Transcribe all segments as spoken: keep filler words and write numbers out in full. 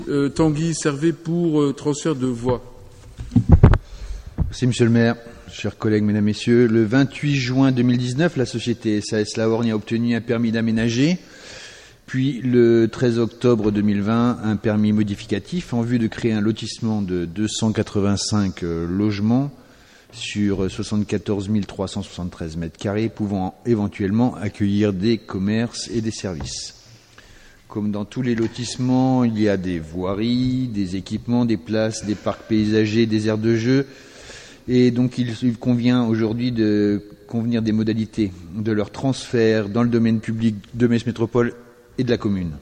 Euh, Tanguy Servet pour euh, transfert de voix. Merci Monsieur le maire, chers collègues, mesdames, messieurs. Le vingt-huit juin deux mille dix-neuf, la société S A S La Horgne a obtenu un permis d'aménager. Puis le treize octobre deux mille vingt, un permis modificatif en vue de créer un lotissement de deux cent quatre-vingt-cinq euh, logements sur soixante-quatorze mille trois cent soixante-treize mètres carrés, pouvant éventuellement accueillir des commerces et des services. Comme dans tous les lotissements, il y a des voiries, des équipements, des places, des parcs paysagers, des aires de jeu. Et donc il convient aujourd'hui de convenir des modalités de leur transfert dans le domaine public de Metz Métropole et de la commune.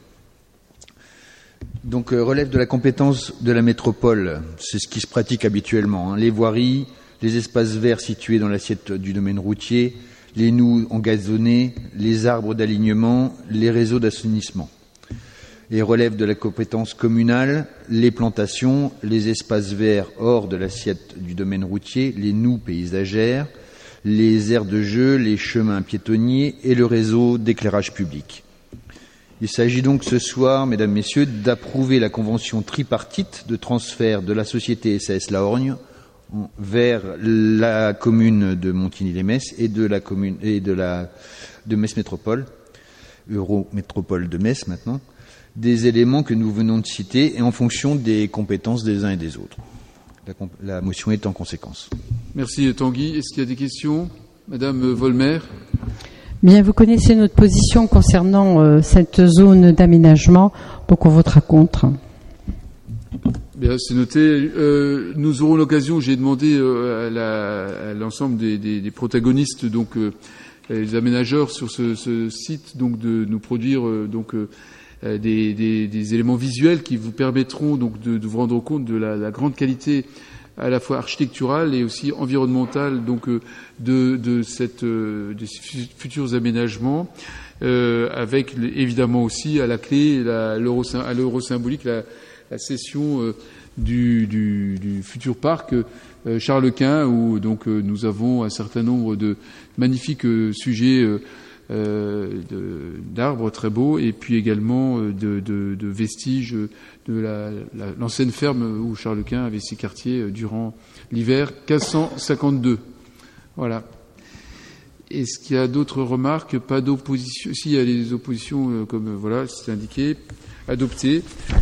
Donc euh, relève de la compétence de la métropole, c'est ce qui se pratique habituellement, hein, les voiries, les espaces verts situés dans l'assiette du domaine routier, les noues engazonnées, les arbres d'alignement, les réseaux d'assainissement. Et relève de la compétence communale, les plantations, les espaces verts hors de l'assiette du domaine routier, les noues paysagères, les aires de jeu, les chemins piétonniers et le réseau d'éclairage public. Il s'agit donc ce soir, mesdames, messieurs, d'approuver la convention tripartite de transfert de la société S A S La Horgne vers la commune de Montigny-lès-Metz et de la commune et de la de Metz Métropole, Eurométropole de Metz maintenant, des éléments que nous venons de citer et en fonction des compétences des uns et des autres. La, la motion est en conséquence. Merci Tanguy. Est-ce qu'il y a des questions? Madame Volmer. Bien, vous connaissez notre position concernant euh, cette zone d'aménagement, donc on votera contre. Bien, c'est noté. Euh, nous aurons l'occasion, j'ai demandé euh, à, la, à l'ensemble des, des, des protagonistes, donc euh, les aménageurs sur ce, ce site, donc de nous produire euh, donc euh, des, des, des éléments visuels qui vous permettront donc de, de vous rendre compte de la, la grande qualité à la fois architecturale et aussi environnementale donc euh, de, de cette euh, de ces futurs aménagements, euh, avec évidemment aussi à la clé la, l'euro, à l'euro symbolique la, la cession euh, du, du, du futur parc euh, Charles Quint, où donc euh, nous avons un certain nombre de magnifiques euh, sujets euh, euh, de, d'arbres très beaux, et puis également euh, de, de, de vestiges de la, la, l'ancienne ferme où Charles Quint avait ses quartiers euh, durant l'hiver quinze cent cinquante-deux. Voilà. Est-ce qu'il y a d'autres remarques? Pas d'opposition. Si, il y a des oppositions, euh, comme euh, voilà, c'est indiqué, adoptées.